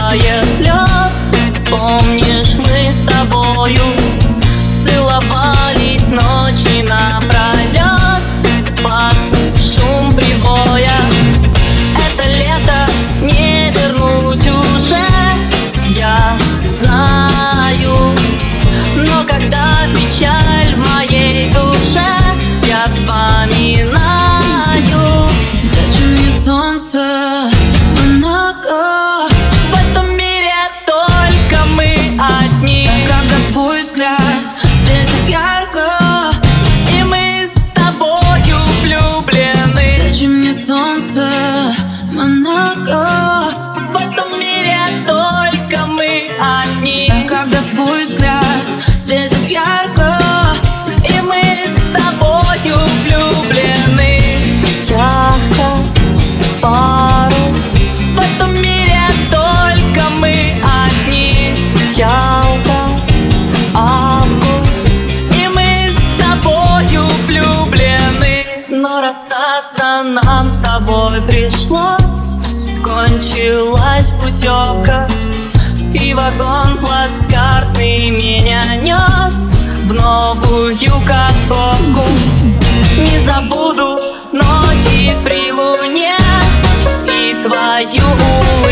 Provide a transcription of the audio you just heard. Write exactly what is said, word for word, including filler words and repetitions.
тает лед. Помнишь, мы с тобою целовались ночи напролет под шум прибоя. Это лето не вернуть уже, я знаю. Но когда печаль в моей душе, я вспоминаю. Зачем мне солнце, Монако? В этом мире только мы одни. Когда твой взгляд светит ярко, и мы с тобою влюблены. зачем мне солнце, Монако? В этом мире только мы одни. Когда твой взгляд светит ярко, и мы с тобою влюблены. Яхта, парус, в этом мире только мы одни. Ялта, август, и мы с тобою влюблены. Но расстаться нам с тобой пришлось. Кончилась путевка, и вагон плацкартный меня нес в новую катковку. Не забуду ночи при луне и твою улыбку.